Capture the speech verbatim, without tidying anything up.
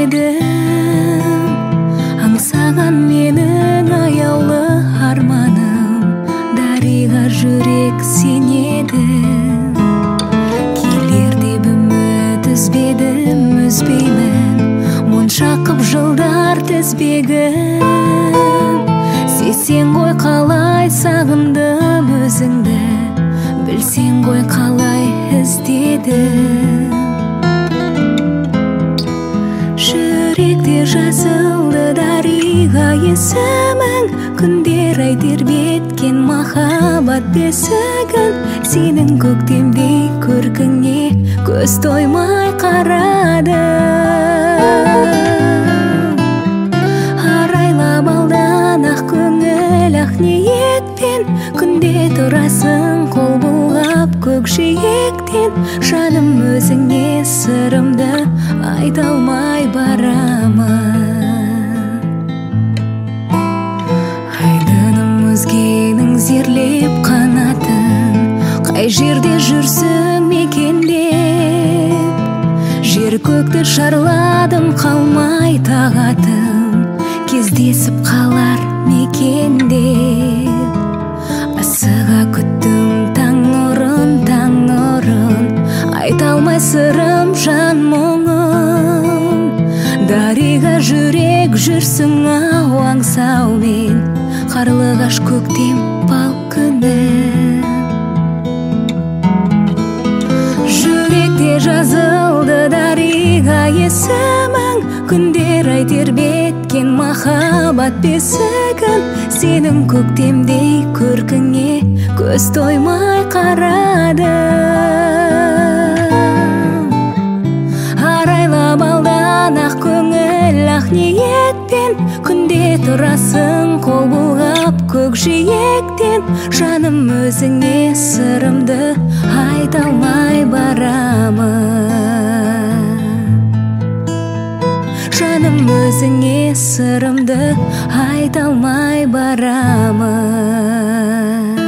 едім, аңсаған менің аяулы арманым, дариға жүрек сенеді. Келер деп үміт үзбедім, үзбеймін, монша қып жылдар тізбегім. Сесен ғой қалай сағындым өзіңді, білсең ғой қалай іздедім. Жүректе жазылды дариға есімің, күндер ай тербеткен махаббат бесігін. Сенің көктемдей көркіңе көз тоймай қарадым. Арайлап алдан ақ көңіл ақ ниетпен, күнде тұрасың қол бұлғап көкжиектен. Жаным өзіңе сырымды айта алмай барамын. Айдыным өзгенің зерлеп қанатын, қай жерде жүрсің мекендеп. Жер көкті шарладым қалмай тағатым, кездесіп қалар мекендеп. Асыға күттім таң нұрын, таң нұрын, айта алмай сырым жан мұңын. Дариға жүрек жүрсің ау аңсаумен, қарлығаш көктем бал күні. Жүректе жазылды дариға есімің, күндер ай тербеткен махаббат бесігін. Сенің көктемдей көркіңе көз тоймай қарадым. Арайлап алдан ақ көңіл ақ ниетпен, күнде тұрасың қол бұлғап көкжиектен. Жаным өзіңе сырымды айта алмай барамын. Жаным өзіңе сырымды айта алмай барамын.